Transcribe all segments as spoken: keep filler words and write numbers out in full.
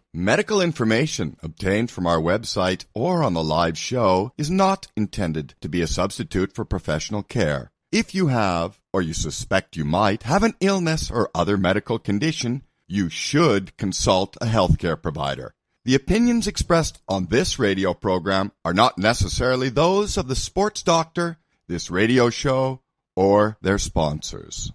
Medical information obtained from our website or on the live show is not intended to be a substitute for professional care. If you have, or you suspect you might, have an illness or other medical condition, you should consult a healthcare provider. The opinions expressed on this radio program are not necessarily those of the sports doctor, this radio show, or their sponsors.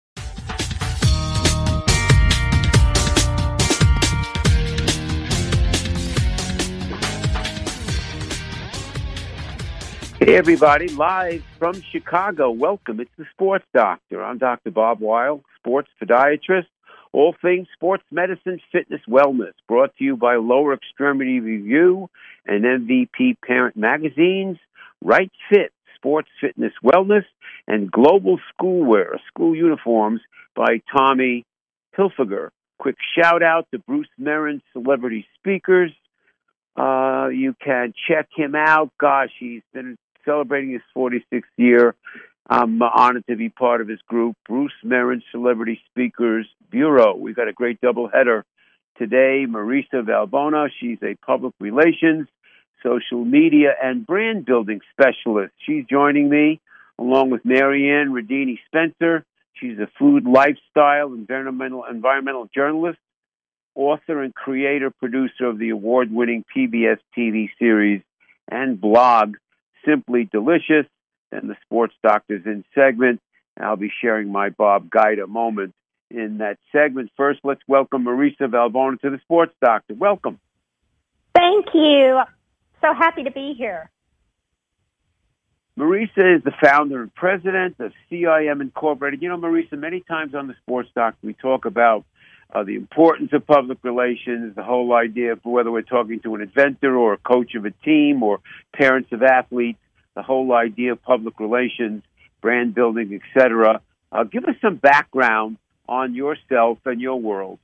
Hey, everybody, live from Chicago. Welcome. It's the Sports Doctor. I'm Doctor Bob Weil, sports podiatrist, all things sports medicine, fitness, wellness, brought to you by Lower Extremity Review and M V P Parent Magazines, Right Fit, Sports Fitness Wellness, and Global Schoolwear, school uniforms by Tommy Hilfiger. Quick shout-out to Bruce Merrin, celebrity speakers. Uh, you can check him out. Gosh, he's been celebrating his forty-sixth year. I'm honored to be part of his group, Bruce Merrin Celebrity Speakers Bureau. We've got a great doubleheader today. Marisa Valbona, she's a public relations, social media, and brand building specialist. She's joining me, along with Marianne Radini Spencer. She's a food, lifestyle, environmental, environmental journalist, author and creator, producer of the award-winning P B S T V series and blog, Simply Delicious, and the Sports Doctors in segment. I'll be sharing my Bob Guida moment in that segment. First, let's welcome Marisa Valbona to the Sports Doctor. Welcome. Thank you. So happy to be here. Marisa is the founder and president of C I M Incorporated. You know, Marisa, many times on the Sports Doctor, we talk about Uh, the importance of public relations, the whole idea of whether we're talking to an inventor or a coach of a team or parents of athletes, the whole idea of public relations, brand building, et cetera. Uh, give us some background on yourself and your world.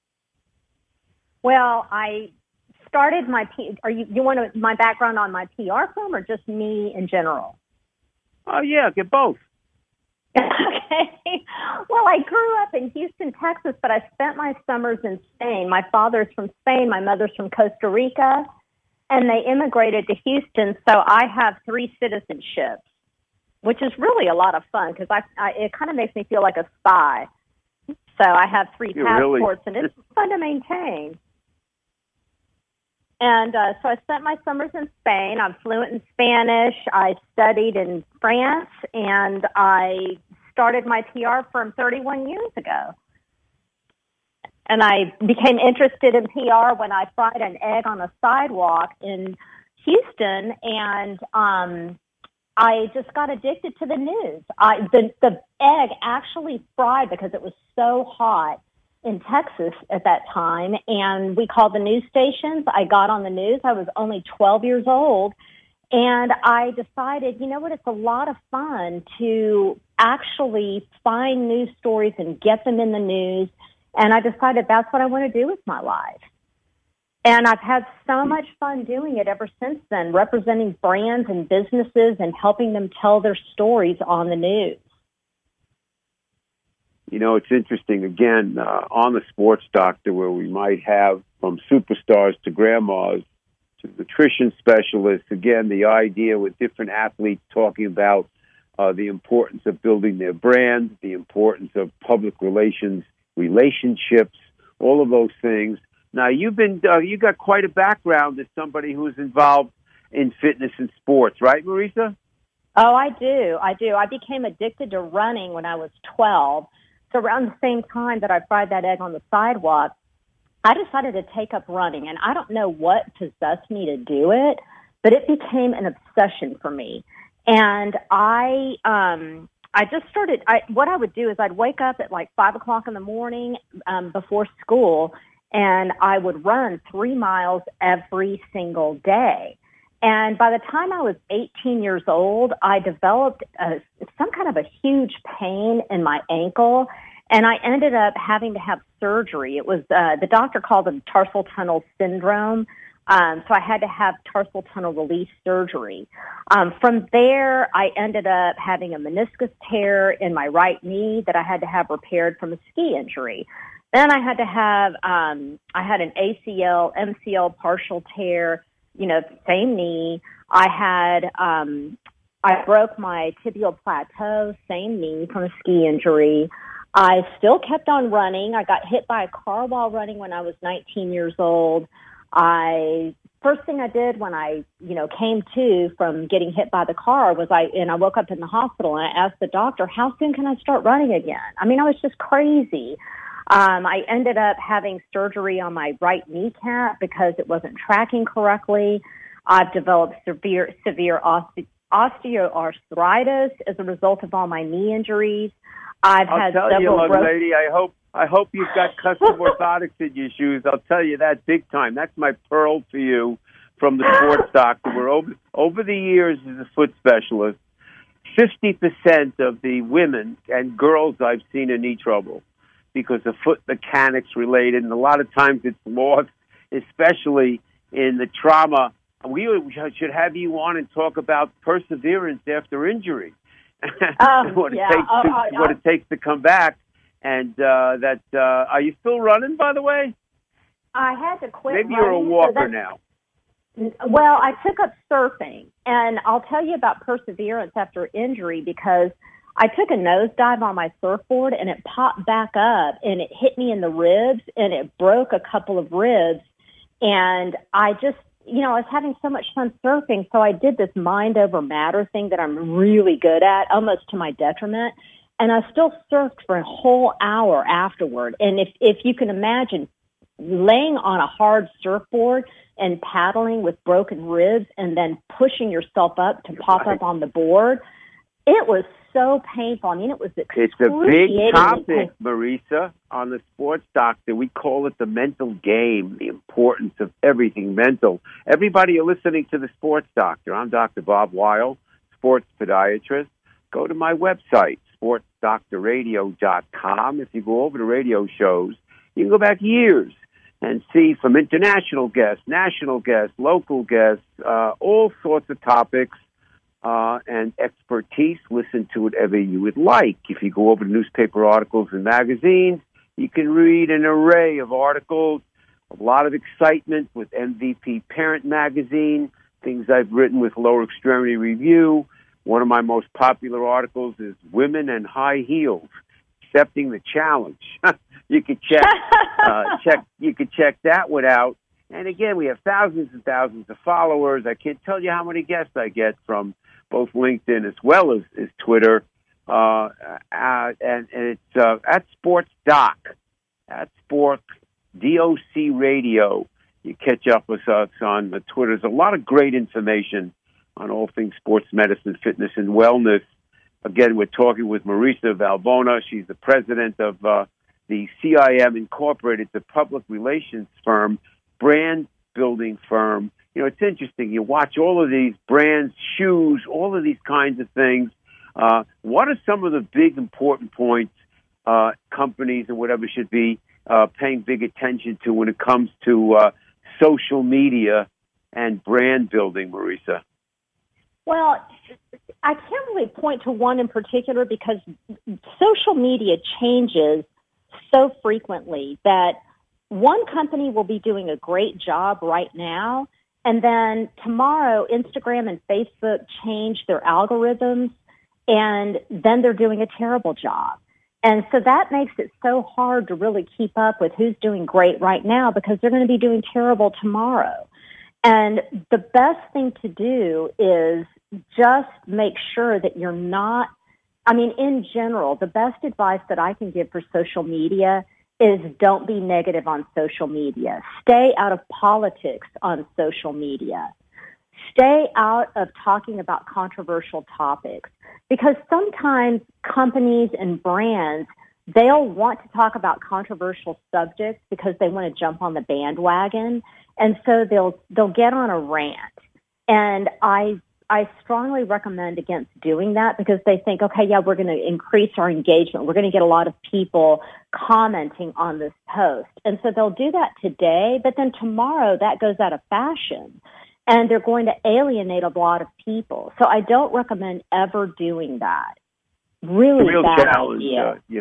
Well, I started my P. Are you you want to, my background on my P R firm or just me in general? Oh yeah, get both. Okay. Well, I grew up in Houston, Texas, but I spent my summers in Spain. My father's from Spain, my mother's from Costa Rica, and they immigrated to Houston, so I have three citizenships, which is really a lot of fun because I, I, it kind of makes me feel like a spy. So I have three You passports, really? and it's fun to maintain. And uh, so I spent my summers in Spain. I'm fluent in Spanish. I studied in France, and I started my P R firm thirty-one years ago. And I became interested in P R when I fried an egg on a sidewalk in Houston, and um, I just got addicted to the news. I, the, the egg actually fried because it was so hot in Texas at that time, and we called the news stations. I got on the news. I was only twelve years old, and I decided, you know what, it's a lot of fun to actually find news stories and get them in the news, and I decided that's what I want to do with my life. And I've had so much fun doing it ever since then, representing brands and businesses and helping them tell their stories on the news. You know, it's interesting, again, uh, on the Sports Doctor, where we might have from superstars to grandmas to nutrition specialists, again, the idea with different athletes talking about uh, the importance of building their brand, the importance of public relations, relationships, all of those things. Now, you've been, uh, you got quite a background as somebody who's involved in fitness and sports, right, Marisa? Oh, I do. I do. I became addicted to running when I was twelve. So around the same time that I fried that egg on the sidewalk, I decided to take up running. And I don't know what possessed me to do it, but it became an obsession for me. And I um, I just started, I, what I would do is I'd wake up at like five o'clock in the morning um, before school, and I would run three miles every single day. And by the time I was eighteen years old, I developed a, some kind of a huge pain in my ankle, and I ended up having to have surgery. It was, uh, the doctor called it tarsal tunnel syndrome. Um, so I had to have tarsal tunnel release surgery. Um, from there, I ended up having a meniscus tear in my right knee that I had to have repaired from a ski injury. Then I had to have, um, I had an A C L, M C L partial tear, you know, same knee. I had, um, I broke my tibial plateau, same knee from a ski injury. I still kept on running. I got hit by a car while running when I was nineteen years old. I, first thing I did when I, you know, came to from getting hit by the car was I, and I woke up in the hospital and I asked the doctor, how soon can I start running again? I mean, I was just crazy. Um, I ended up having surgery on my right kneecap because it wasn't tracking correctly. I've developed severe, severe oste- osteoarthritis as a result of all my knee injuries. I've I'll had tell several you, young bro- lady, I hope I hope you've got custom orthotics in your shoes. I'll tell you that big time. That's my pearl to you from the sports doctor. We're over over the years as a foot specialist, fifty percent of the women and girls I've seen in knee trouble because of foot mechanics related, and a lot of times it's lost, especially in the trauma. We should have you on and talk about perseverance after injury. Um, what, it yeah, takes uh, to, uh, what it takes to come back. And uh, that, uh, are you still running, by the way? I had to quit Maybe running, you're a walker so now. Well, I took up surfing, and I'll tell you about perseverance after injury because I took a nosedive on my surfboard, and it popped back up, and it hit me in the ribs, and it broke a couple of ribs, and I just, you know, I was having so much fun surfing, so I did this mind over matter thing that I'm really good at, almost to my detriment, and I still surfed for a whole hour afterward, and if, if you can imagine laying on a hard surfboard and paddling with broken ribs and then pushing yourself up to pop Right. up on the board, it was so painful. I mean, it was It's a big excruciatingly topic, painful. Marisa, on the Sports Doctor. We call it the mental game, the importance of everything mental. Everybody, you're listening to the Sports Doctor. I'm Doctor Bob Weil, sports podiatrist. Go to my website, sports doctor radio dot com. If you go over to radio shows, you can go back years and see from international guests, national guests, local guests, uh, all sorts of topics uh, and expertise. Listen to whatever you would like. If you go over to newspaper articles and magazines, you can read an array of articles, a lot of excitement with M V P Parent Magazine, things I've written with Lower Extremity Review. One of my most popular articles is Women and High Heels, Accepting the Challenge. You could check, uh, check. You could check that one out. And again, we have thousands and thousands of followers. I can't tell you how many guests I get from both LinkedIn as well as, as Twitter. Uh, uh, and, and it's uh, at Sports Doc, at Sport D O C Radio. You catch up with us on the Twitter. There's a lot of great information on all things sports medicine, fitness, and wellness. Again, we're talking with Marisa Valbona. She's the president of uh, the C I M Incorporated, the public relations firm, brand building firm. You know, it's interesting. You watch all of these brands, shoes, all of these kinds of things. Uh, what are some of the big important points uh, companies and whatever should be uh, paying big attention to when it comes to uh, social media and brand building, Marisa? Well, I can't really point to one in particular because social media changes so frequently that one company will be doing a great job right now, and then tomorrow Instagram and Facebook change their algorithms, and then they're doing a terrible job. And so that makes it so hard to really keep up with who's doing great right now because they're going to be doing terrible tomorrow. And the best thing to do is just make sure that you're not, I mean, in general, the best advice that I can give for social media is don't be negative on social media. Stay out of politics on social media. Stay out of talking about controversial topics because sometimes companies and brands, they'll want to talk about controversial subjects because they want to jump on the bandwagon. And so they'll, they'll get on a rant. And I, I strongly recommend against doing that because they think, okay, yeah, we're going to increase our engagement. We're going to get a lot of people commenting on this post. And so they'll do that today, but then tomorrow that goes out of fashion and they're going to alienate a lot of people. So I don't recommend ever doing that. Really real bad challenge. idea. Uh, you,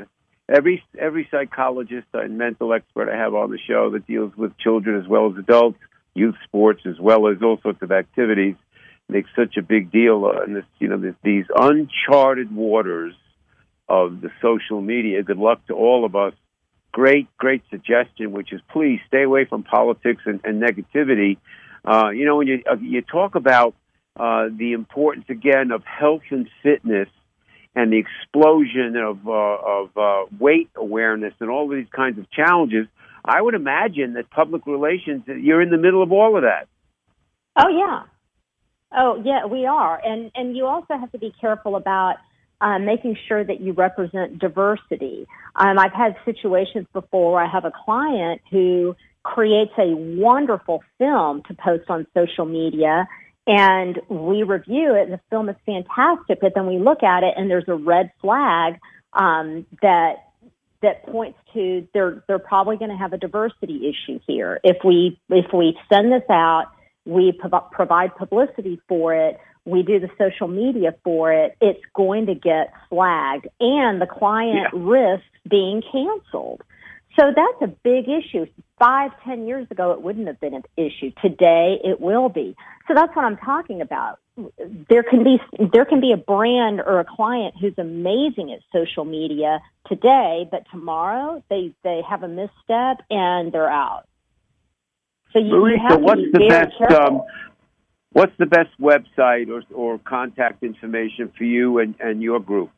every every psychologist and mental expert I have on the show that deals with children as well as adults, youth sports as well as all sorts of activities, makes such a big deal on this, you know, this, these uncharted waters of the social media. Good luck to all of us. Great, great suggestion, which is please stay away from politics and, and negativity. Uh, you know, when you uh, you talk about uh, the importance again of health and fitness and the explosion of uh, of uh, weight awareness and all of these kinds of challenges, I would imagine that public relations, you're in the middle of all of that. Oh yeah, oh yeah, we are, and and you also have to be careful about Uh, making sure that you represent diversity. Um, I've had situations before where I have a client who creates a wonderful film to post on social media, and we review it, and the film is fantastic, but then we look at it, and there's a red flag um, that that points to they're they're probably going to have a diversity issue here. If we if we send this out, we prov- provide publicity for it, we do the social media for it, it's going to get flagged, and the client yeah. risks being canceled. So that's a big issue. Five, ten years ago, it wouldn't have been an issue. Today, it will be. So that's what I'm talking about. There can be there can be a brand or a client who's amazing at social media today, but tomorrow they, they have a misstep and they're out. So you, Marisa, you have to what's be the very best careful. um, what's the best website or or contact information for you and, and your group?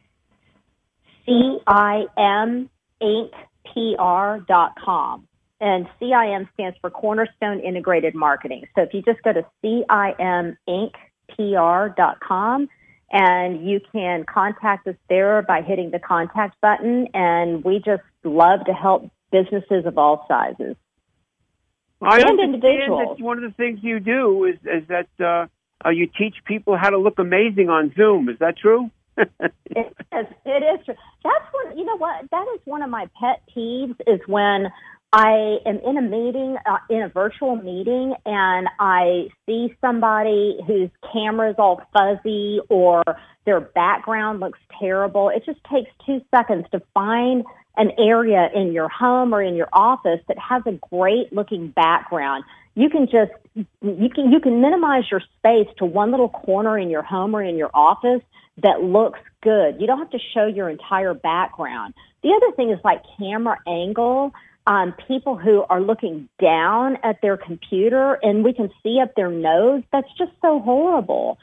C I M Inc P R dot com. And C I M stands for Cornerstone Integrated Marketing. So if you just go to C I M Inc P R dot com, and you can contact us there by hitting the contact button, and we just love to help businesses of all sizes. I and understand individuals. that one of the things you do is, is that uh, uh, you teach people how to look amazing on Zoom. Is that true? It is. It is true. That's one. You know what? That is one of my pet peeves. Is when I am in a meeting, uh, in a virtual meeting, and I see somebody whose camera is all fuzzy or their background looks terrible. It just takes two seconds to find an area in your home or in your office that has a great looking background. You can just, you can, you can minimize your space to one little corner in your home or in your office that looks good. You don't have to show your entire background. The other thing is like camera angle. Um, people who are looking down at their computer and we can see up their nose, that's just so horrible.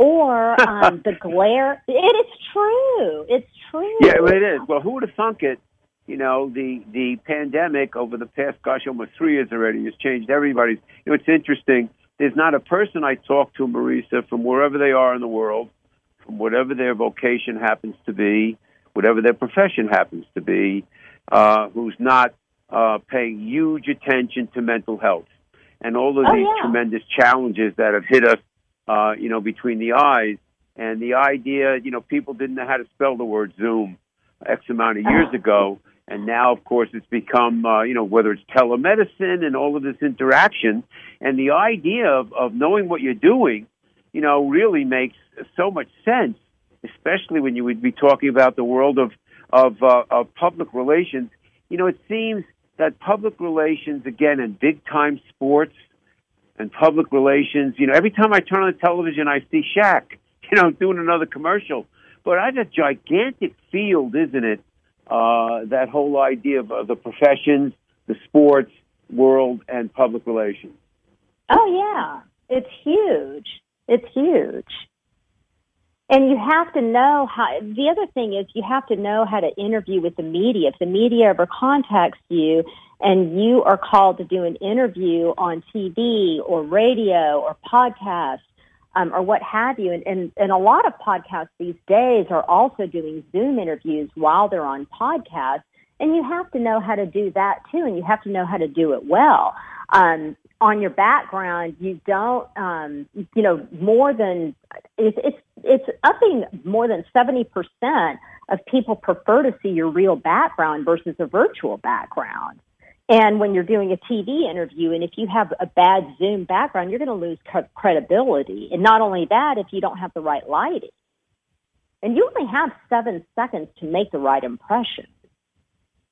Or um, the glare. It is true. It's true. Yeah, well, it is. Well, who would have thunk it? You know, the, the pandemic over the past, gosh, almost three years already has changed everybody's. You know, it's interesting. There's not a person I talk to, Marisa, from wherever they are in the world, from whatever their vocation happens to be, whatever their profession happens to be, uh, who's not uh, paying huge attention to mental health and all of oh, these yeah. tremendous challenges that have hit us, uh, you know, between the eyes. And the idea, you know, people didn't know how to spell the word Zoom X amount of years ago. And now, of course, it's become, uh, you know, whether it's telemedicine and all of this interaction. And the idea of, of knowing what you're doing, you know, really makes so much sense, especially when you would be talking about the world of, of, uh, of public relations. You know, it seems that public relations, again, in big-time sports and public relations, you know, every time I turn on the television, I see Shaq, you know, doing another commercial. But it's a gigantic field, isn't it? Uh, that whole idea of uh, the professions, the sports world, and public relations. Oh, yeah. It's huge. It's huge. And you have to know how, the other thing is you have to know how to interview with the media. If the media ever contacts you and you are called to do an interview on T V or radio or podcast, Um, or what have you. And, and, and a lot of podcasts these days are also doing Zoom interviews while they're on podcasts. And you have to know how to do that too. And you have to know how to do it well. Um, on your background, you don't, um, you know, more than, it's, it's, it's upping more than seventy percent of people prefer to see your real background versus a virtual background. And when you're doing a T V interview, and if you have a bad Zoom background, you're going to lose credibility. And not only that, if you don't have the right lighting. And you only have seven seconds to make the right impression.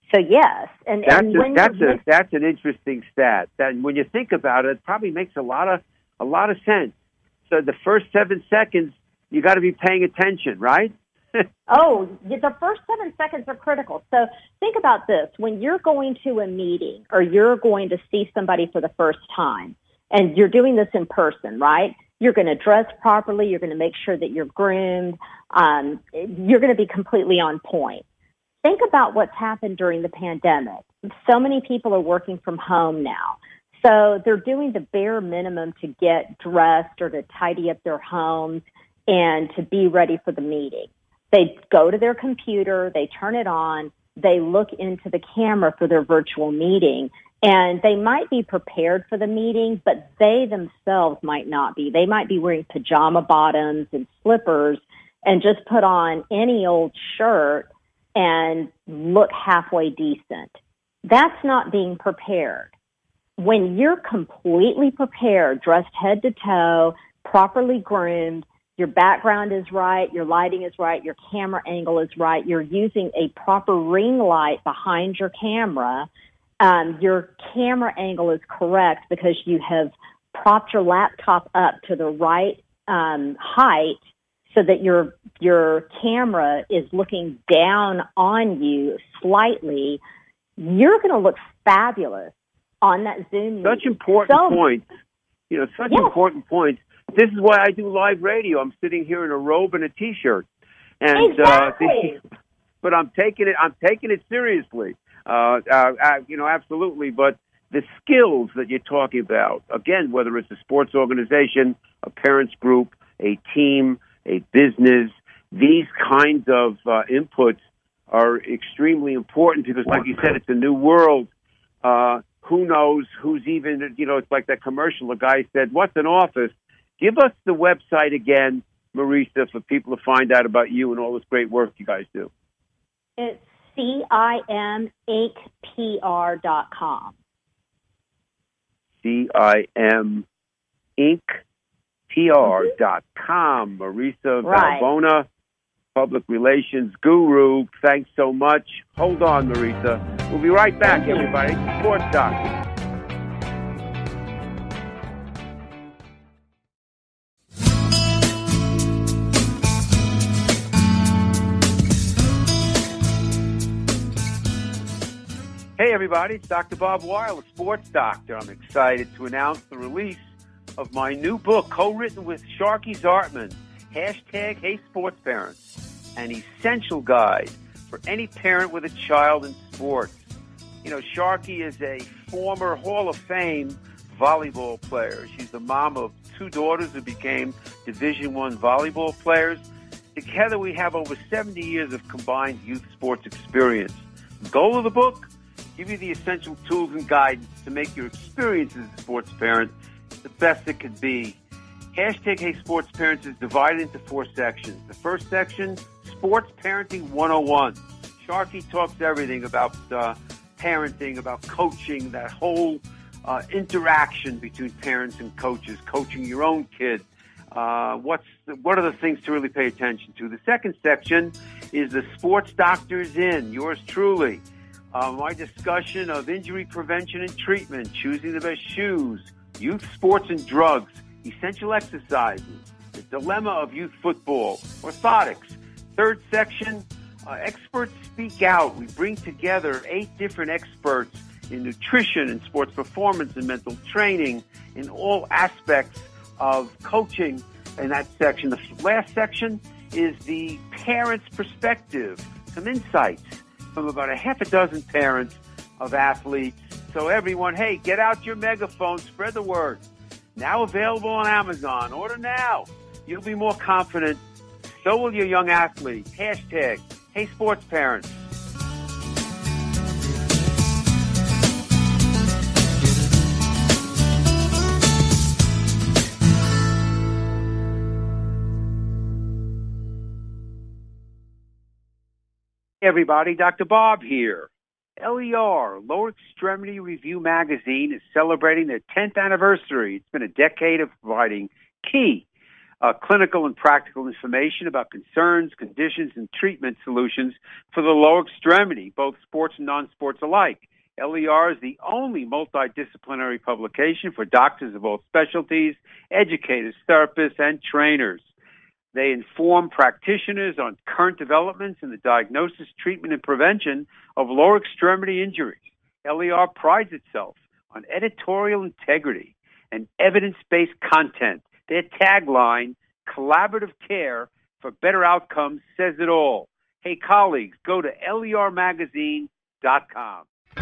So yes, and, that's and a, when that's you, a that's an interesting stat. That when you think about it, it probably makes a lot of a lot of sense. So the first seven seconds, you got to be paying attention, right? oh, the first seven seconds are critical. So think about this: when you're going to a meeting or you're going to see somebody for the first time, and you're doing this in person, right? You're going to dress properly. You're going to make sure that you're groomed. Um, you're going to be completely on point. Think about what's happened during the pandemic. So many people are working from home now. So they're doing the bare minimum to get dressed or to tidy up their homes and to be ready for the meeting. They go to their computer, they turn it on, they look into the camera for their virtual meeting, and they might be prepared for the meeting, but they themselves might not be. They might be wearing pajama bottoms and slippers and just put on any old shirt and look halfway decent. That's not being prepared. When you're completely prepared, dressed head to toe, properly groomed, your background is right, your lighting is right, your camera angle is right, you're using a proper ring light behind your camera, um, your camera angle is correct because you have propped your laptop up to the right um, height so that your your camera is looking down on you slightly, you're going to look fabulous on that Zoom meeting. Such important so, points. You know, such yes. important points. This is why I do live radio. I'm sitting here in a robe and a T-shirt, and exactly. uh, but I'm taking it. I'm taking it seriously. Uh, uh, uh, you know, absolutely. But the skills that you're talking about, again, whether it's a sports organization, a parents group, a team, a business, these kinds of uh, inputs are extremely important because, like you said, it's a new world. Uh, who knows who's even, you know, it's like that commercial. A guy said, "What's an office?" Give us the website again, Marisa, for people to find out about you and all this great work you guys do. It's C I M Inc P R dot com. C I M Inc P R dot com. Marisa right. Valbona, Public Relations Guru. Thanks so much. Hold on, Marisa. We'll be right back, Thank everybody. Sports Doctor. Hey, everybody, it's Doctor Bob Weil, a sports doctor. I'm excited to announce the release of my new book, co-written with Sharky Zartman, hashtag Hey Sports Parents, an essential guide for any parent with a child in sports. You know, Sharky is a former Hall of Fame volleyball player. She's the mom of two daughters who became Division I volleyball players. Together, we have over seventy years of combined youth sports experience. The goal of the book? Give you the essential tools and guidance to make your experience as a sports parent the best it could be. Hashtag Hey Sports Parents is divided into four sections. The first section, Sports Parenting one oh one. Sharky talks everything about uh, parenting, about coaching, that whole uh, interaction between parents and coaches, coaching your own kid. Uh, what's the, what are the things to really pay attention to? The second section is the Sports Doctor's In, yours truly. Uh, my discussion of injury prevention and treatment, choosing the best shoes, youth sports and drugs, essential exercises, the dilemma of youth football, orthotics. Third section, uh, experts speak out. We bring together eight different experts in nutrition and sports performance and mental training in all aspects of coaching in that section. The last section is the parent's perspective, some insights from about a half a dozen parents of athletes. So everyone, hey, get out your megaphone, spread the word. Now available on Amazon. Order now. You'll be more confident. So will your young athlete. Hashtag Hey Sports Parents. Hey everybody, Doctor Bob here. L E R, Lower Extremity Review Magazine, is celebrating their tenth anniversary. It's been a decade of providing key uh, clinical and practical information about concerns, conditions, and treatment solutions for the lower extremity, both sports and non-sports alike. L E R is the only multidisciplinary publication for doctors of all specialties, educators, therapists, and trainers. They inform practitioners on current developments in the diagnosis, treatment, and prevention of lower extremity injuries. L E R prides itself on editorial integrity and evidence-based content. Their tagline, collaborative care for better outcomes, says it all. Hey, colleagues, go to L E R magazine dot com.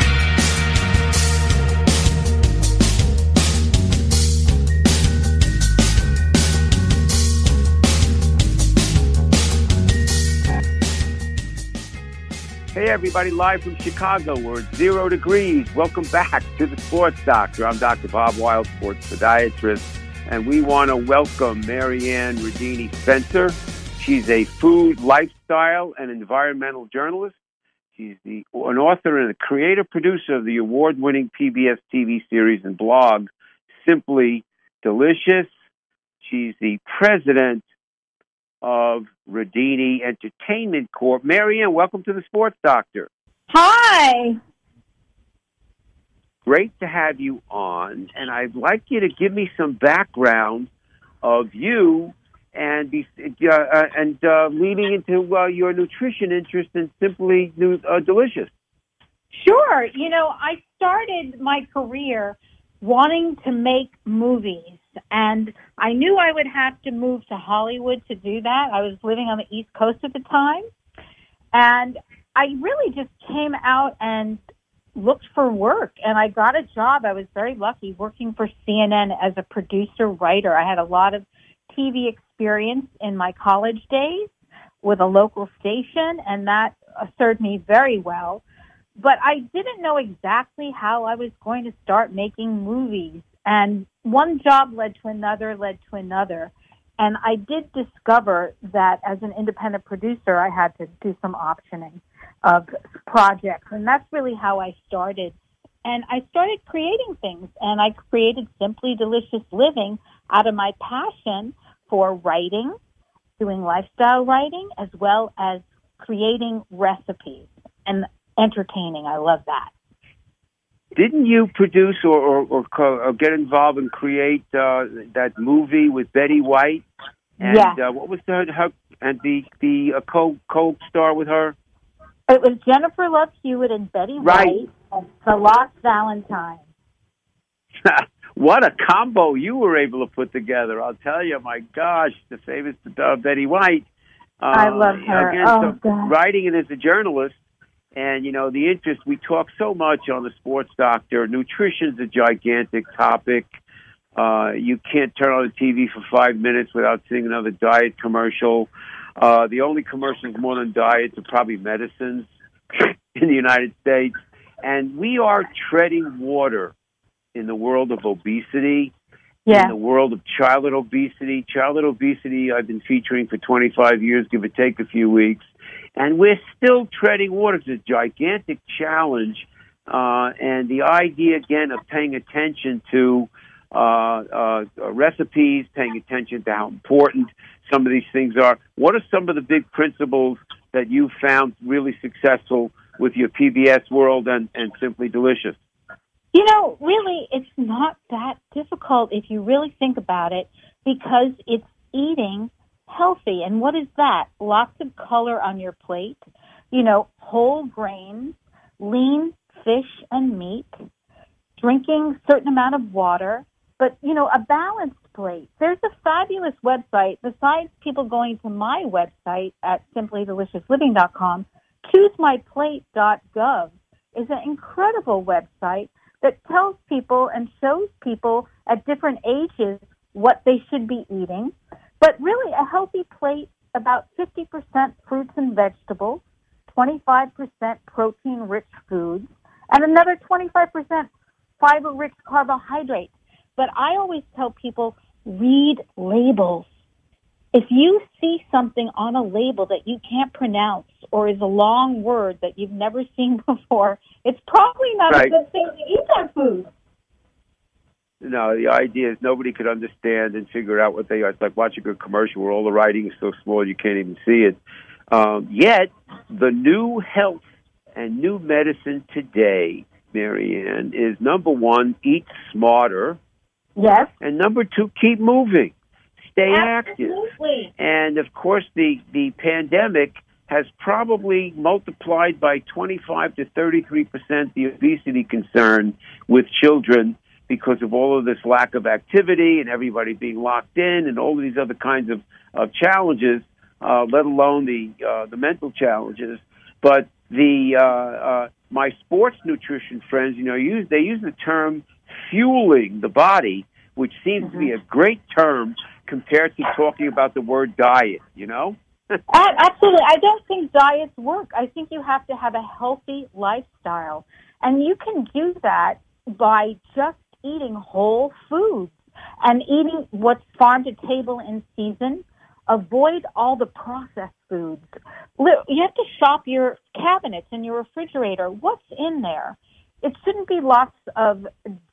Hey, everybody, live from Chicago. We're at zero degrees. Welcome back to the Sports Doctor. I'm Doctor Bob Wild, sports podiatrist, and we want to welcome Marianne Radini Spencer. She's a food, lifestyle, and environmental journalist. She's the, an author and a creative producer of the award-winning P B S T V series and blog, Simply Delicious. She's the president of Radini Entertainment Corp. Marianne, welcome to the Sports Doctor. Hi. Great to have you on, and I'd like you to give me some background of you and be, uh, uh, and uh, leading into uh, your nutrition interest in Simply uh, Delicious. Sure. You know, I started my career wanting to make movies, and I knew I would have to move to Hollywood to do that. I was living on the East Coast at the time, and I really just came out and looked for work, and I got a job. I was very lucky working for C N N as a producer writer. I had a lot of T V experience in my college days with a local station, and that served me very well. But I didn't know exactly how I was going to start making movies. And one job led to another, led to another. And I did discover that as an independent producer, I had to do some optioning of projects. And that's really how I started. And I started creating things. And I created Simply Delicious Living out of my passion for writing, doing lifestyle writing, as well as creating recipes and entertaining. I love that. Didn't you produce or, or, or, or get involved and create uh, that movie with Betty White? And yeah. uh, what was the her, and the the uh, co co star with her? It was Jennifer Love Hewitt and Betty right. White and The Lost Valentine. What a combo you were able to put together! I'll tell you, my gosh, the famous uh, Betty White. Uh, I love her. Again, oh, so God. Writing it as a journalist. And, you know, the interest, we talk so much on the Sports Doctor. Nutrition's a gigantic topic. Uh, you can't turn on the T V for five minutes without seeing another diet commercial. Uh, the only commercials more than diets are probably medicines in the United States. And we are treading water in the world of obesity, yeah. in the world of childhood obesity. Childhood obesity I've been featuring for twenty-five years, give or take a few weeks. And we're still treading water. It's a gigantic challenge. Uh, and the idea, again, of paying attention to uh, uh, recipes, paying attention to how important some of these things are. What are some of the big principles that you found really successful with your P B S world and, and Simply Delicious? You know, really, it's not that difficult if you really think about it, because it's eating healthy. And what is that? Lots of color on your plate, you know, whole grains, lean fish and meat, drinking a certain amount of water, but, you know, a balanced plate. There's a fabulous website, besides people going to my website at simply delicious living dot com, choose my plate dot gov is an incredible website that tells people and shows people at different ages what they should be eating. But really, a healthy plate, about fifty percent fruits and vegetables, twenty-five percent protein-rich foods, and another twenty-five percent fiber-rich carbohydrates. But I always tell people, read labels. If you see something on a label that you can't pronounce or is a long word that you've never seen before, it's probably not right. a good thing to eat that food. No, the idea is nobody could understand and figure out what they are. It's like watching a commercial where all the writing is so small you can't even see it. Um, yet, the new health and new medicine today, Marianne, is number one, eat smarter. Yes. And number two, keep moving. Stay Absolutely. active. And, of course, the, the pandemic has probably multiplied by twenty-five to thirty-three percent the obesity concern with children because of all of this lack of activity and everybody being locked in and all of these other kinds of, of challenges, uh, let alone the uh, the mental challenges. But the uh, uh, my sports nutrition friends, you know, use they use the term fueling the body, which seems mm-hmm. to be a great term compared to talking about the word diet, you know? Absolutely. I don't think diets work. I think you have to have a healthy lifestyle. And you can do that by just eating whole foods and eating what's farm to table in season. Avoid all the processed foods. You have to shop your cabinets and your refrigerator. What's in there? It shouldn't be lots of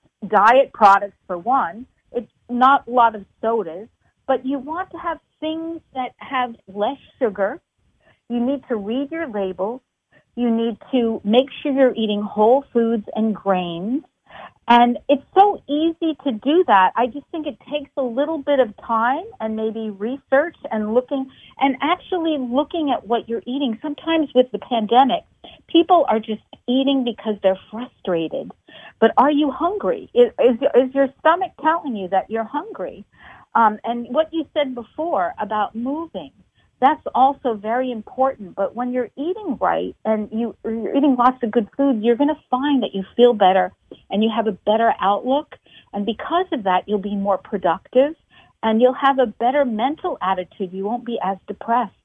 diet products, for one. It's not a lot of sodas. But you want to have things that have less sugar. You need to read your labels. You need to make sure you're eating whole foods and grains. And it's so easy to do that. I just think it takes a little bit of time and maybe research and looking and actually looking at what you're eating. Sometimes with the pandemic, people are just eating because they're frustrated. But are you hungry? Is, is, is your stomach telling you that you're hungry? Um, and what you said before about moving, that's also very important. But when you're eating right and you, you're eating lots of good food, you're going to find that you feel better and you have a better outlook. And because of that, you'll be more productive and you'll have a better mental attitude. You won't be as depressed.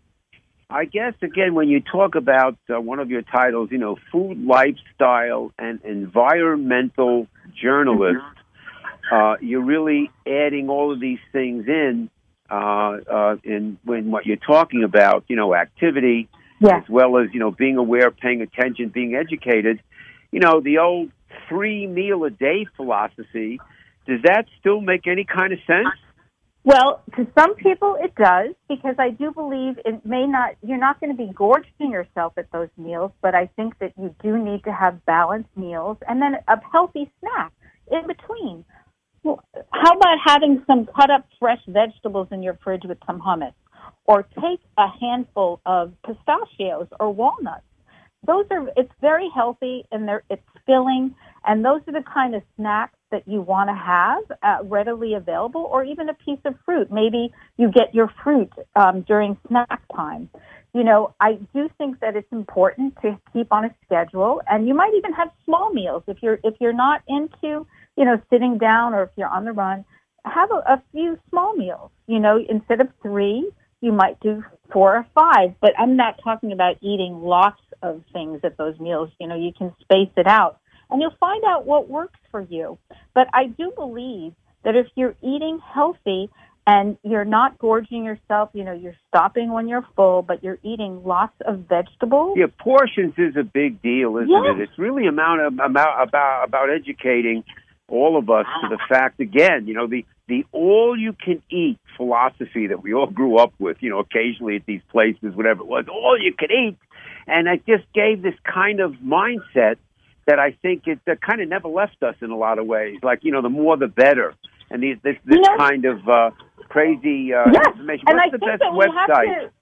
I guess, again, when you talk about uh, one of your titles, you know, food, lifestyle, and environmental journalist, mm-hmm. Uh, you're really adding all of these things in, uh, uh, in when what you're talking about, you know, activity, yeah. as well as, you know, being aware, paying attention, being educated. You know, the old three meal a day philosophy, does that still make any kind of sense? Well, to some people it does, because I do believe it may not, you're not going to be gorging yourself at those meals, but I think that you do need to have balanced meals and then a healthy snack in between. Well, how about having some cut up fresh vegetables in your fridge with some hummus? Or take a handful of pistachios or walnuts. Those are, it's very healthy and they're, it's filling, and those are the kind of snacks that you want to have uh, readily available, or even a piece of fruit. Maybe you get your fruit um, during snack time. You know, I do think that it's important to keep on a schedule, and you might even have small meals if you're if you're not into, you know, sitting down, or if you're on the run. Have a, a few small meals. You know, instead of three, you might do four or five. But I'm not talking about eating lots of things at those meals. You know, you can space it out, and you'll find out what works for you. But I do believe that if you're eating healthy and you're not gorging yourself, you know, you're stopping when you're full, but you're eating lots of vegetables. Yeah, portions is a big deal, isn't yes. it? It's really amount of, about about about educating all of us to the fact, again, you know, the the all-you-can-eat philosophy that we all grew up with, you know, occasionally at these places, whatever it was, all you can eat. And it just gave this kind of mindset that I think it uh, kind of never left us in a lot of ways. Like, you know, the more the better. And these, this this you know, kind of uh, crazy uh, yes. information. And What's I the think best that we website? Have to,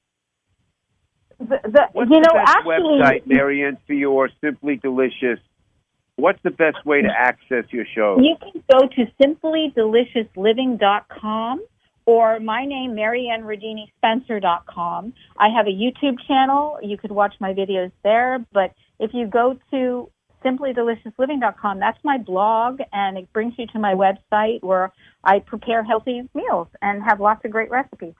the, the, What's you the know, best actually, website, Marianne, for your Simply Delicious? What's the best way to access your show? You can go to simply delicious living dot com or my name, Marianne Rodini Spencer dot com. I have a YouTube channel. You could watch my videos there. But if you go to simply delicious living dot com, that's my blog, and it brings you to my website where I prepare healthy meals and have lots of great recipes.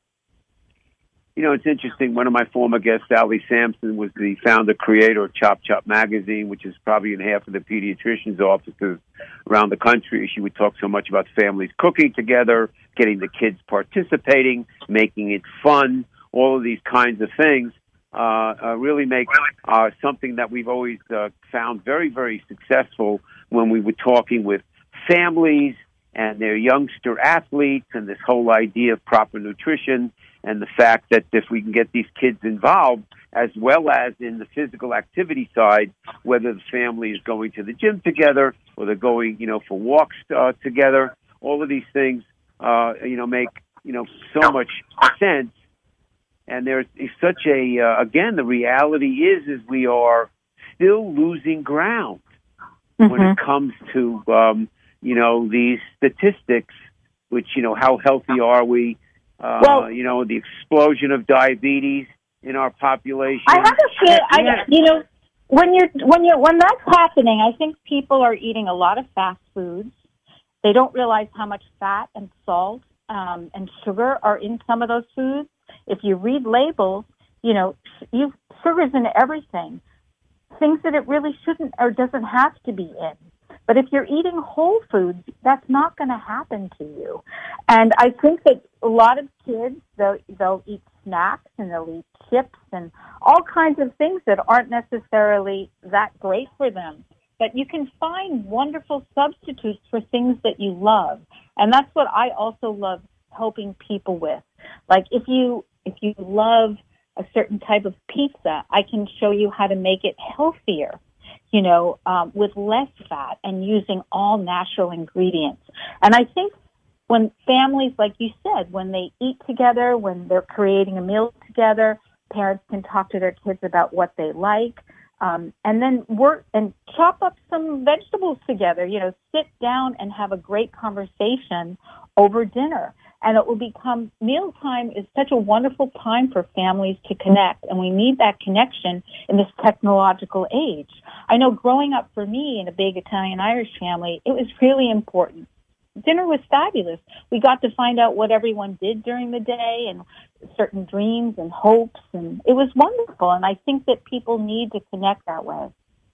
You know, it's interesting. One of my former guests, Sally Sampson, was the founder, creator of Chop Chop Magazine, which is probably in half of the pediatricians' offices around the country. She would talk so much about families cooking together, getting the kids participating, making it fun, all of these kinds of things. Uh, uh, really make uh, something that we've always uh, found very, very successful when we were talking with families and their youngster athletes, and this whole idea of proper nutrition, and the fact that if we can get these kids involved, as well as in the physical activity side, whether the family is going to the gym together or they're going, you know, for walks uh, together, all of these things, uh, you know, make, you know, so much sense. And there's such a, uh, again, the reality is, is we are still losing ground mm-hmm. when it comes to, um, you know, these statistics, which, you know, how healthy are we? Uh, well, you know, the explosion of diabetes in our population. I have to say, I, you know, when you're when you're when that's happening, I think people are eating a lot of fast foods. They don't realize how much fat and salt um, and sugar are in some of those foods. If you read labels, you know, you sugar's in everything, things that it really shouldn't or doesn't have to be in. But if you're eating whole foods, that's not going to happen to you. And I think that a lot of kids, they'll, they'll eat snacks and they'll eat chips and all kinds of things that aren't necessarily that great for them. But you can find wonderful substitutes for things that you love. And that's what I also love helping people with. Like if you if you love a certain type of pizza, I can show you how to make it healthier, you know, um, with less fat and using all natural ingredients. And I think when families, like you said, when they eat together, when they're creating a meal together, parents can talk to their kids about what they like, um, and then work and chop up some vegetables together, you know, sit down and have a great conversation over dinner. And it will become, mealtime is such a wonderful time for families to connect, and we need that connection in this technological age. I know growing up for me in a big Italian-Irish family, it was really important. Dinner was fabulous. We got to find out what everyone did during the day and certain dreams and hopes, and it was wonderful, and I think that people need to connect that way.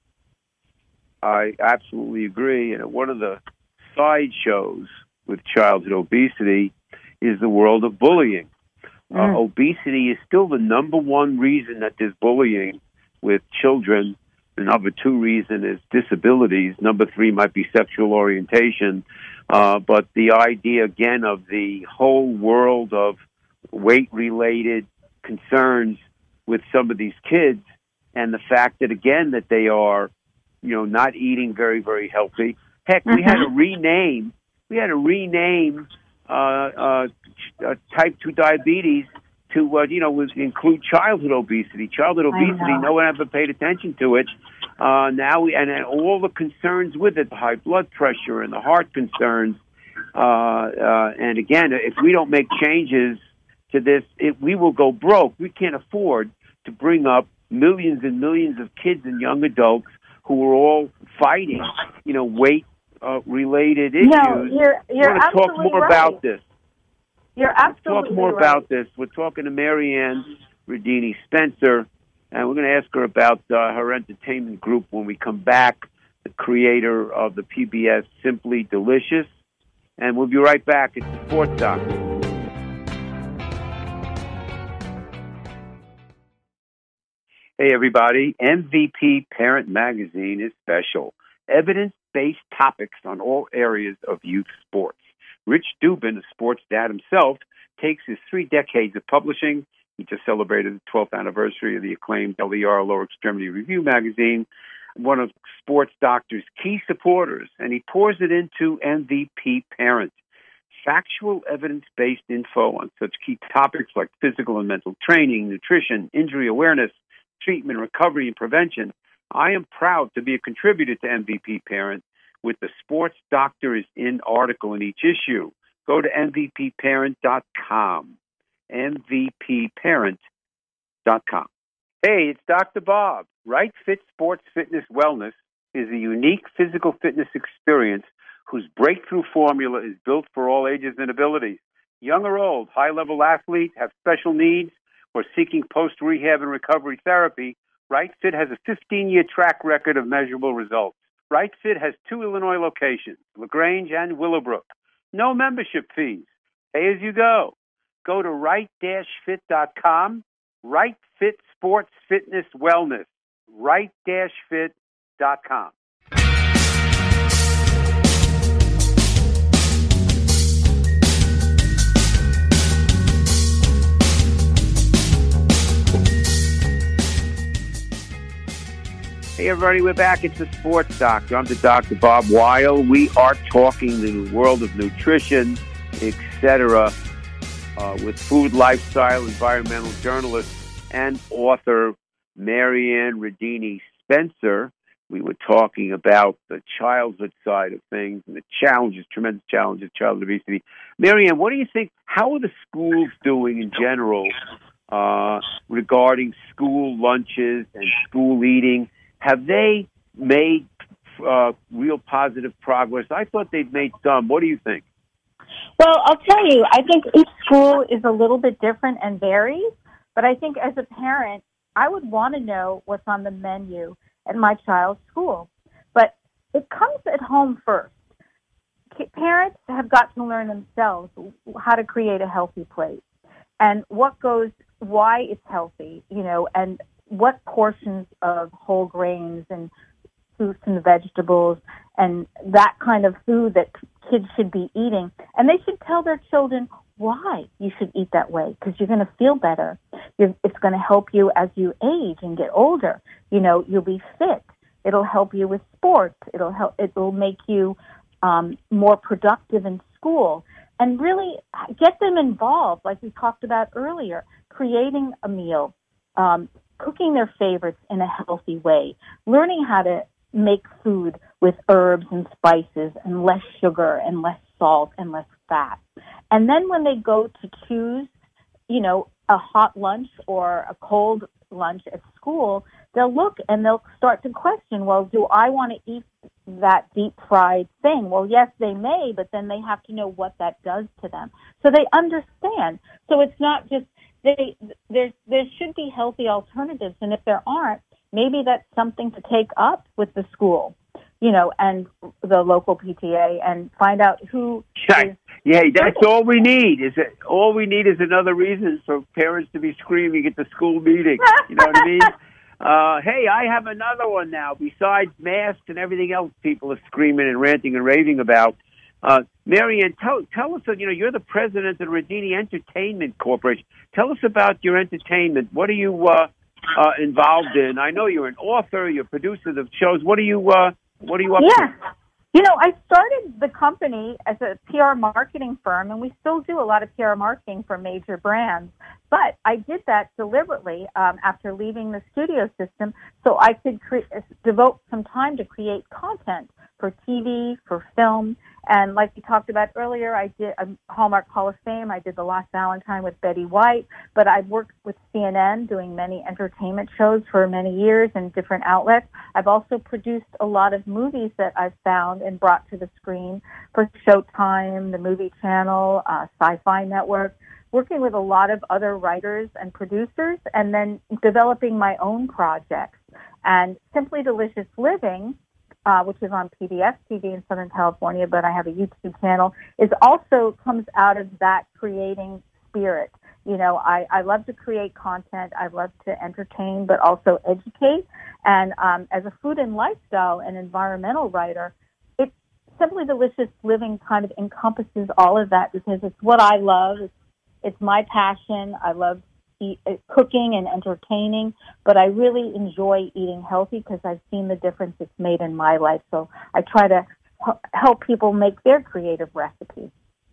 I absolutely agree, and one of the side shows with childhood obesity is the world of bullying. Mm. Uh, obesity is still the number one reason that there's bullying with children. The number two reason is disabilities. Number three might be sexual orientation. Uh, but the idea, again, of the whole world of weight-related concerns with some of these kids, and the fact that, again, that they are, you know, not eating very, very healthy. Heck, mm-hmm. we had to rename, we had to rename Uh, uh, uh, type two diabetes to, uh, you know, include childhood obesity. Childhood obesity, no one ever paid attention to it. Uh, now, we, and, and all the concerns with it, the high blood pressure and the heart concerns. Uh, uh, and again, if we don't make changes to this, it, we will go broke. We can't afford to bring up millions and millions of kids and young adults who are all fighting, you know, weight Uh, related issues. No, you're, you're We're going to talk more right. about this. You're absolutely talk more right. about this. We're talking to Marianne Radini Spencer, and we're going to ask her about uh, her entertainment group when we come back, the creator of the P B S Simply Delicious. And we'll be right back. It's the Sports Doctor. Hey, everybody. M V P Parent Magazine is special. Evidence-based topics on all areas of youth sports. Rich Dubin, a sports dad himself, takes his three decades of publishing. He just celebrated the twelfth anniversary of the acclaimed L E R, Lower Extremity Review magazine, one of Sports Doctor's key supporters, and he pours it into M V P Parent. Factual, evidence-based info on such key topics like physical and mental training, nutrition, injury awareness, treatment, recovery, and prevention. I am proud to be a contributor to M V P Parent with the Sports Doctor is in article in each issue. Go to M V P parent dot com. M V P parent dot com. Hey, it's Doctor Bob. Right Fit Sports Fitness Wellness is a unique physical fitness experience whose breakthrough formula is built for all ages and abilities. Young or old, high-level athletes, have special needs, or seeking post-rehab and recovery therapy, Right Fit has a fifteen-year track record of measurable results. Right Fit has two Illinois locations, LaGrange and Willowbrook. No membership fees. Pay as you go. Go to right dash fit dot com. Right Fit Sports Fitness Wellness. right dash fit dot com. everybody. We're back. It's the Sports Doctor. I'm the Doctor Bob Weil. We are talking the world of nutrition, et cetera, uh, with food, lifestyle, environmental journalist, and author Marianne Radini Spencer. We were talking about the childhood side of things and the challenges, tremendous challenges of childhood obesity. Marianne, what do you think? How are the schools doing in general uh, regarding school lunches and school eating? Have they made uh, real positive progress? I thought they'd made some. What do you think? Well, I'll tell you, I think each school is a little bit different and varies, but I think as a parent, I would want to know what's on the menu at my child's school. But it comes at home first. Parents have got to learn themselves how to create a healthy plate and what goes, why it's healthy, you know, and what portions of whole grains and fruits and vegetables and that kind of food that kids should be eating. And they should tell their children why you should eat that way, because you're going to feel better. You're, it's going to help you as you age and get older. You know, you'll be fit. It'll help you with sports. It'll help. It will make you um, more productive in school. And really get them involved, like we talked about earlier, creating a meal, um, cooking their favorites in a healthy way, learning how to make food with herbs and spices and less sugar and less salt and less fat. And then when they go to choose, you know, a hot lunch or a cold lunch at school, they'll look and they'll start to question, well, do I want to eat that deep fried thing? Well, yes, they may, but then they have to know what that does to them. So they understand. So it's not just, they, there's, there should be healthy alternatives. And if there aren't, maybe that's something to take up with the school, you know, and the local P T A and find out who is. Yeah, that's all we need. Is it, all we need is another reason for parents to be screaming at the school meeting. You know what I mean? Uh, hey, I have another one now. Besides masks and everything else people are screaming and ranting and raving about. Uh, Marianne, tell, tell us, you know, you're the president of Radini Entertainment Corporation. Tell us about your entertainment. What are you uh, uh, involved in? I know you're an author, you're a producer of shows. What are you, uh, what are you up yeah. to? You know, I started the company as a P R marketing firm, and we still do a lot of P R marketing for major brands. But I did that deliberately um, after leaving the studio system so I could cre- devote some time to create content for T V, for film. And like we talked about earlier, I did a Hallmark Hall of Fame. I did The Lost Valentine with Betty White. But I've worked with C N N doing many entertainment shows for many years in different outlets. I've also produced a lot of movies that I've found and brought to the screen for Showtime, the Movie Channel, uh, Sci-Fi Network, working with a lot of other writers and producers, and then developing my own projects. And Simply Delicious Living, Uh, which is on P B S T V in Southern California, but I have a YouTube channel, is also comes out of that creating spirit. You know, I, I love to create content. I love to entertain, but also educate. And um, as a food and lifestyle and environmental writer, it's Simply Delicious Living kind of encompasses all of that because it's what I love. It's, it's my passion. I love cooking and entertaining, but I really enjoy eating healthy because I've seen the difference it's made in my life. So I try to help people make their creative recipes.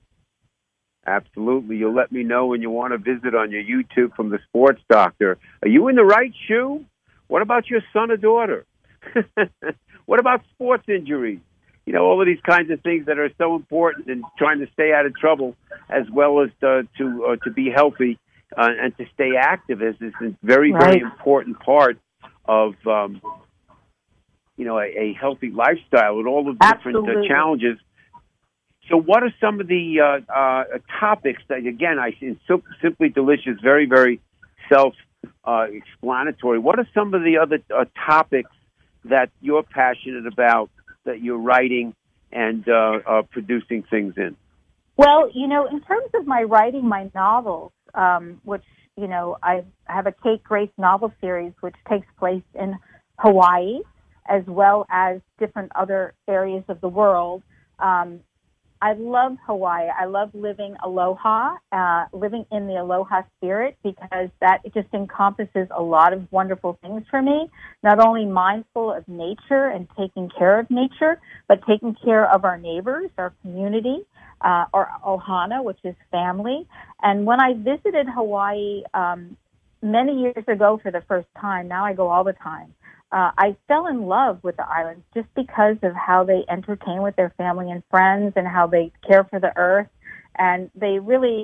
Absolutely. You'll let me know when you want to visit on your YouTube from the Sports Doctor. Are you in the right shoe? What about your son or daughter? What about sports injuries? You know, all of these kinds of things that are so important in trying to stay out of trouble as well as to to, uh, to be healthy. Uh, and to stay active is, is a very, right. very important part of, um, you know, a, a healthy lifestyle and all of the different uh, challenges. So what are some of the uh, uh, topics that, again, I see Simply Delicious, very, very self-explanatory. Uh, what are some of the other uh, topics that you're passionate about, that you're writing and uh, uh, producing things in? Well, you know, in terms of my writing my novels, um, which, you know, I have a Kate Grace novel series which takes place in Hawaii as well as different other areas of the world. Um, I love Hawaii. I love living aloha, uh, living in the aloha spirit, because that it just encompasses a lot of wonderful things for me. Not only mindful of nature and taking care of nature, but taking care of our neighbors, our community, uh, our ohana, which is family. And when I visited Hawaii um, many years ago for the first time, now I go all the time, Uh, I fell in love with the islands just because of how they entertain with their family and friends and how they care for the earth. And they really,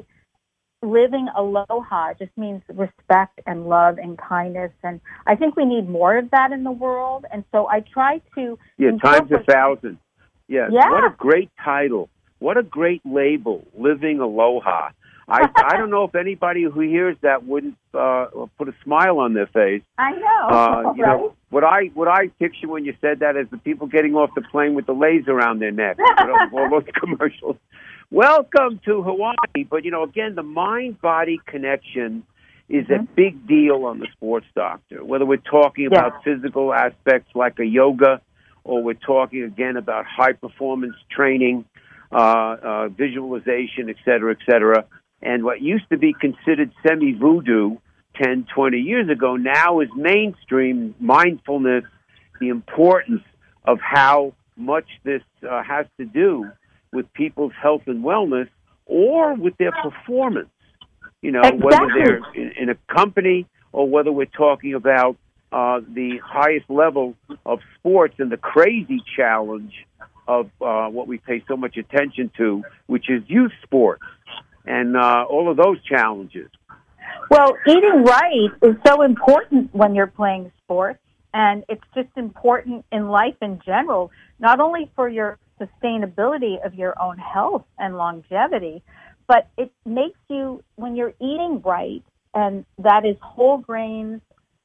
living aloha just means respect and love and kindness. And I think we need more of that in the world. And so I try to... Yeah, times a thousand. Yeah. yeah. What a great title. What a great label, Living Aloha. I I don't know if anybody who hears that wouldn't uh, put a smile on their face. I know. Uh, you right? know what I what I picture when you said that is the people getting off the plane with the laser around their neck. You know, all those commercials. Welcome to Hawaii, but you know, again, the mind-body connection is mm-hmm. a big deal on the Sports Doctor. Whether we're talking about yeah. physical aspects like a yoga, or we're talking again about high-performance training, uh, uh, visualization, et cetera, et cetera. And what used to be considered semi-voodoo ten, twenty years ago now is mainstream mindfulness, the importance of how much this uh, has to do with people's health and wellness or with their performance. You know, exactly. whether they're in, in a company or whether we're talking about uh, the highest level of sports and the crazy challenge of uh, what we pay so much attention to, which is youth sports. And uh, all of those challenges. Well, eating right is so important when you're playing sports, and it's just important in life in general, not only for your sustainability of your own health and longevity, but it makes you, when you're eating right, and that is whole grains,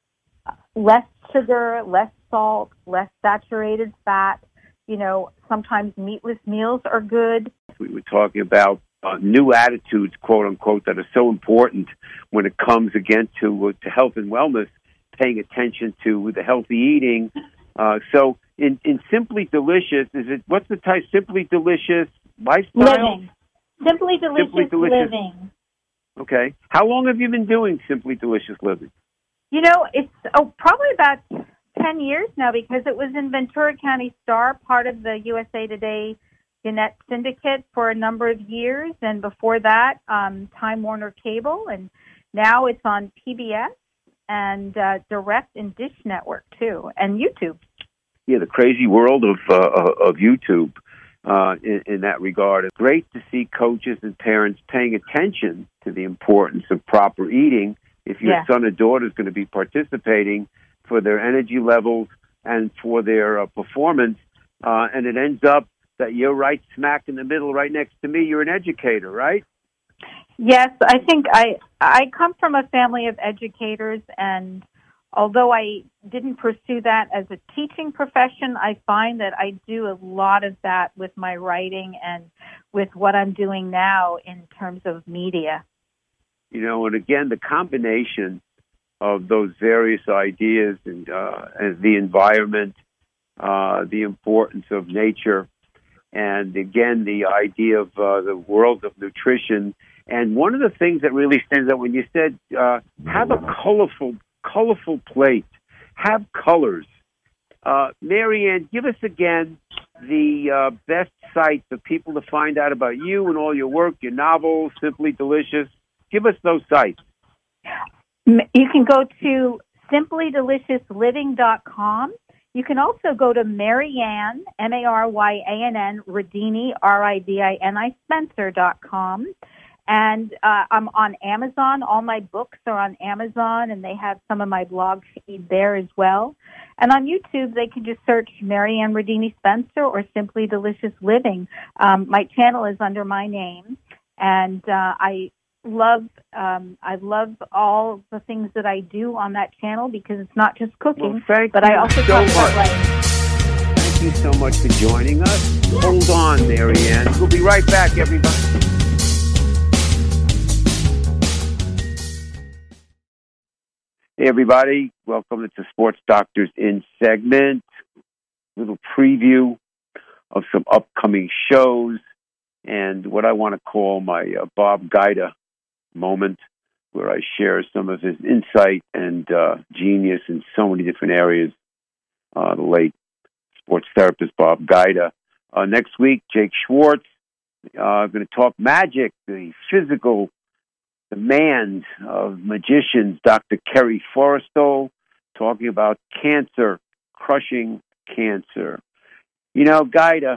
less sugar, less salt, less saturated fat, you know, sometimes meatless meals are good. We were talking about Uh, new attitudes, quote unquote, that are so important when it comes again to uh, to health and wellness, paying attention to the healthy eating. Uh, so, in, in Simply Delicious, is it what's the type? Simply Delicious lifestyle. Living. Simply Delicious, Simply Delicious Living. Okay. How long have you been doing Simply Delicious Living? You know, it's oh probably about ten years now, because it was in Ventura County Star, part of the U S A Today Gannett Syndicate for a number of years, and before that, um, Time Warner Cable, and now it's on P B S and uh, Direct and Dish Network too, and YouTube. Yeah, the crazy world of uh, of YouTube uh, in, in that regard. It's great to see coaches and parents paying attention to the importance of proper eating. If your yeah. son or daughter is going to be participating for their energy levels and for their uh, performance, uh, and it ends up that you're right smack in the middle, right next to me. You're an educator, right? Yes, I think I I come from a family of educators, and although I didn't pursue that as a teaching profession, I find that I do a lot of that with my writing and with what I'm doing now in terms of media. You know, and again, the combination of those various ideas and, uh, and the environment, uh, the importance of nature, and again, the idea of uh, the world of nutrition. And one of the things that really stands out when you said, uh, have a colorful, colorful plate, have colors. Uh, Marianne, give us again the uh, best site for people to find out about you and all your work, your novels, Simply Delicious. Give us those sites. You can go to simply delicious living dot com. You can also go to Maryann, M A R Y A N N, Radini, R I D I N I, Spencer dot com. And uh, I'm on Amazon. All my books are on Amazon, and they have some of my blog feed there as well. And on YouTube, they can just search Maryann Radini Spencer or Simply Delicious Living. Um, my channel is under my name, and uh, I love um, I love all the things that I do on that channel, because it's not just cooking, well, but I also so talk much. about writing. Thank you so much for joining us. Hold on, Marianne. We'll be right back, everybody. Hey, everybody. Welcome to Sports Doctors In segment. Little preview of some upcoming shows. and what I want to call my uh, Bob Guida moment, where I share some of his insight and uh, genius in so many different areas. Uh, the late sports therapist Bob Guida. Uh, next week, Jake Schwartz uh, going to talk magic, the physical demands of magicians. Doctor Kerry Forrestal talking about cancer, crushing cancer. You know, Guida,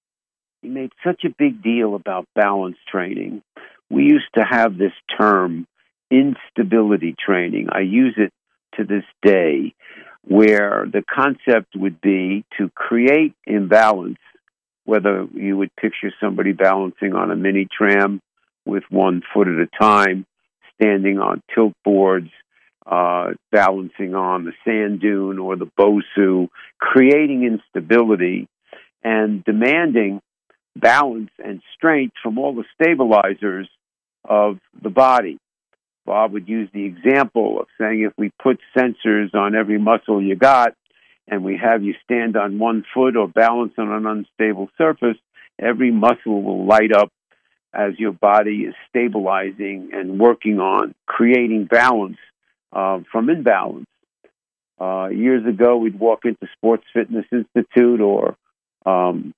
he made such a big deal about balance training. We used to have this term, instability training. I use it to this day, where the concept would be to create imbalance, whether you would picture somebody balancing on a mini tram with one foot at a time, standing on tilt boards, uh, balancing on the sand dune or the Bosu, creating instability and demanding balance and strength from all the stabilizers of the body. Bob would use the example of saying if we put sensors on every muscle you got and we have you stand on one foot or balance on an unstable surface, every muscle will light up as your body is stabilizing and working on creating balance uh, from imbalance. Uh, years ago, we'd walk into Sports Fitness Institute or um,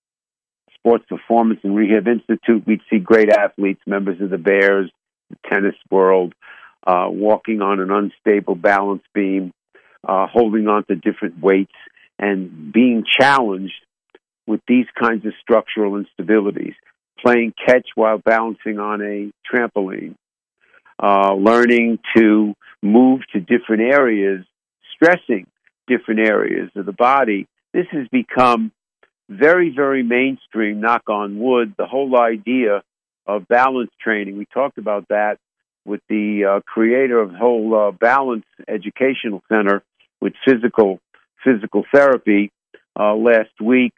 Sports Performance and Rehab Institute. We'd see great athletes, members of the Bears, the tennis world, uh, walking on an unstable balance beam, uh, holding on to different weights, and being challenged with these kinds of structural instabilities, playing catch while balancing on a trampoline, uh, learning to move to different areas, stressing different areas of the body. This has become very, very mainstream, knock on wood, the whole idea of balance training. We talked about that with the uh, creator of the whole uh, Balance Educational Center with physical physical therapy uh, last week,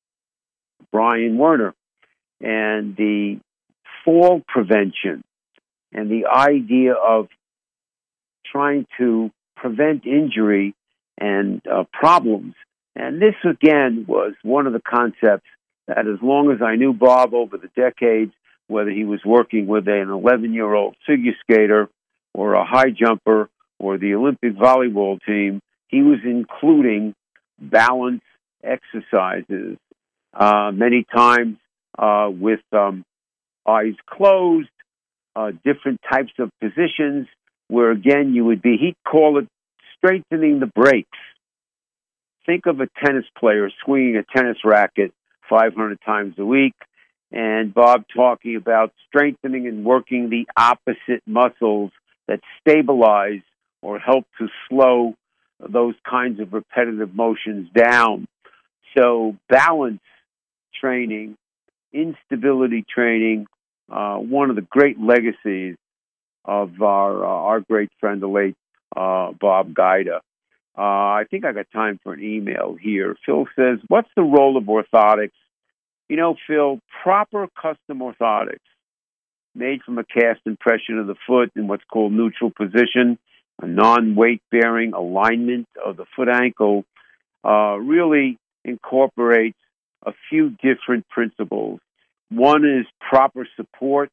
Brian Werner, and the fall prevention and the idea of trying to prevent injury and uh, problems. And this, again, was one of the concepts that as long as I knew Bob over the decades, whether he was working with an eleven-year-old figure skater or a high jumper or the Olympic volleyball team, he was including balance exercises, uh, many times uh, with um, eyes closed, uh, different types of positions where, again, you would be, he'd call it strengthening the brakes. Think of a tennis player swinging a tennis racket five hundred times a week, and Bob talking about strengthening and working the opposite muscles that stabilize or help to slow those kinds of repetitive motions down. So balance training, instability training, uh, one of the great legacies of our uh, our great friend, the late uh, Bob Guida. Uh, I think I got time for an email here. Phil says, what's the role of orthotics? You know, Phil, proper custom orthotics made from a cast impression of the foot in what's called neutral position, a non-weight-bearing alignment of the foot ankle, uh, really incorporates a few different principles. One is proper support.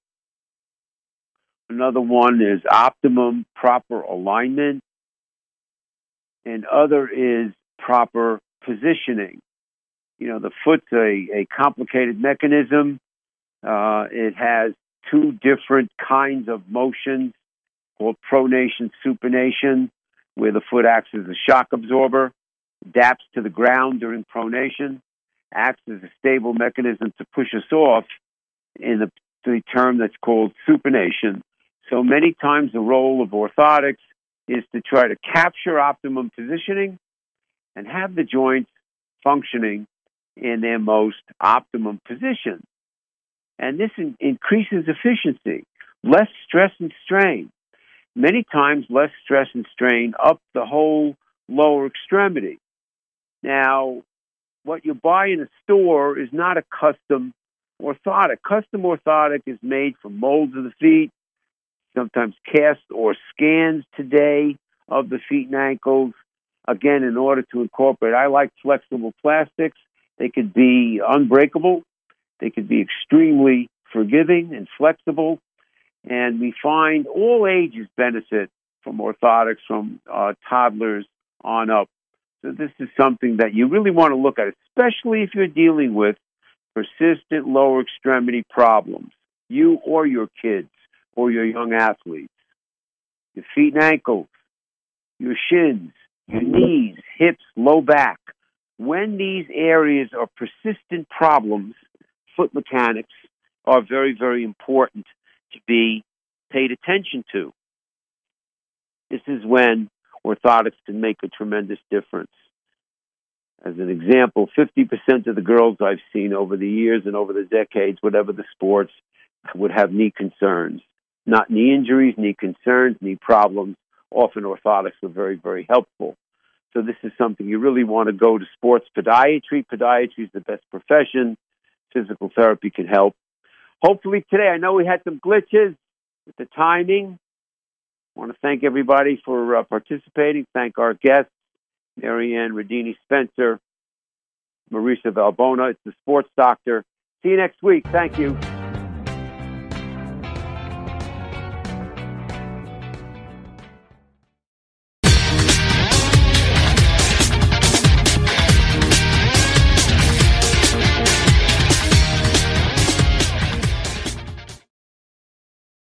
Another one is optimum proper alignment. And other is proper positioning. You know, the foot's a, a complicated mechanism. Uh, it has two different kinds of motions called pronation, supination, where the foot acts as a shock absorber, adapts to the ground during pronation, acts as a stable mechanism to push us off in the, the term that's called supination. So many times the role of orthotics is to try to capture optimum positioning and have the joints functioning in their most optimum position. And this in- increases efficiency, less stress and strain. Many times less stress and strain up the whole lower extremity. Now, what you buy in a store is not a custom orthotic. Custom orthotic is made from molds of the feet, sometimes cast or scans today of the feet and ankles. Again, in order to incorporate, I like flexible plastics. They could be unbreakable. They could be extremely forgiving and flexible. And we find all ages benefit from orthotics, from uh, toddlers on up. So this is something that you really want to look at, especially if you're dealing with persistent lower extremity problems, you or your kids or your young athletes. Your feet and ankles, your shins, your knees, hips, low back. When these areas are persistent problems, foot mechanics are very, very important to be paid attention to. This is when orthotics can make a tremendous difference. As an example, fifty percent of the girls I've seen over the years and over the decades, whatever the sports, would have knee concerns. Not knee injuries, knee concerns, knee problems. Often orthotics are very, very helpful. So this is something you really want to go to sports podiatry. Podiatry is the best profession. Physical therapy can help. Hopefully today, I know we had some glitches with the timing. I want to thank everybody for uh, participating. Thank our guests, Marianne Radini Spencer, Marisa Valbona. It's the Sports Doctor. See you next week. Thank you.